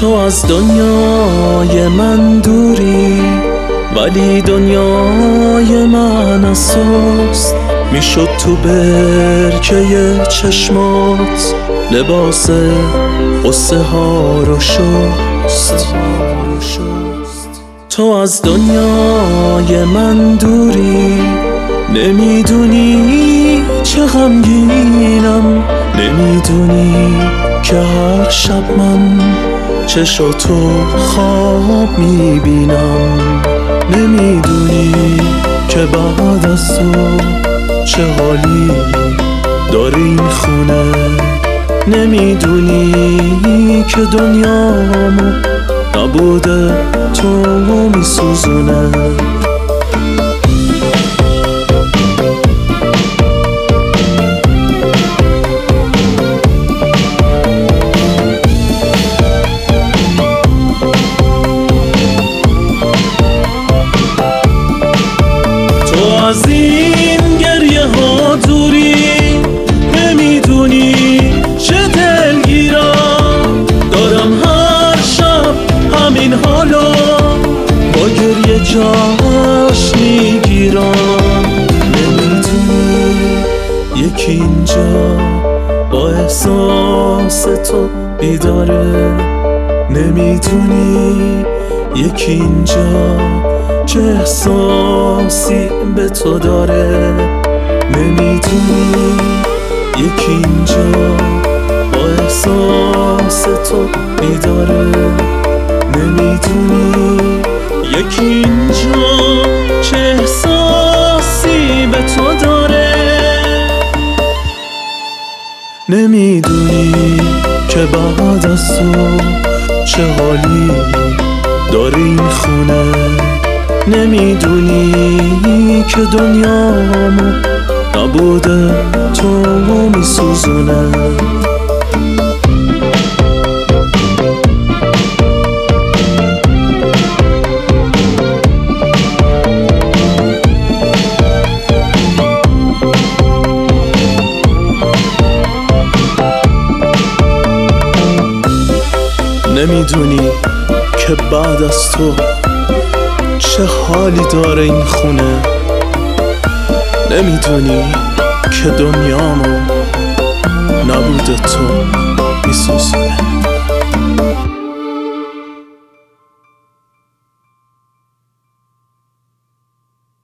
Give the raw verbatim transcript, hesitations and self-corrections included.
تو از دنیای من دوری، ولی دنیای من از توست. میشد تو برکه چشمات لباس قصه ها رو شست. تو از دنیای من دوری، نمیدونی چه غمگینم، نمیدونی که هر شب من چشاتو خواب میبینم، نمیدونی که بعد از تو چه حالی داره این خونه، نمیدونی که دنیامو نبوده تو میسوزونه. تو از این گریه ها دوری، نمیدونی چه دلگیرم، دارم هر شب همین حالو با گریه جاش میگیرم، نمیدونی یکی اینجا با احساس تو بیداره، نمیدونی یکی اینجا چه احساسی به تو داره، نمیدونی یکی اینجا با احساس تو بیداره، نمیدونی یکی اینجا چه احساسی به تو داره، نمیدونی که بعد از تو چه حالی داره این خونه، نمیدونی که دنیامو نبوده تو میسوزونه. نمیدونی که بعد از تو چه حالی داره این خونه، نمیدونی که دنیامو نبوده تو میسوزونه.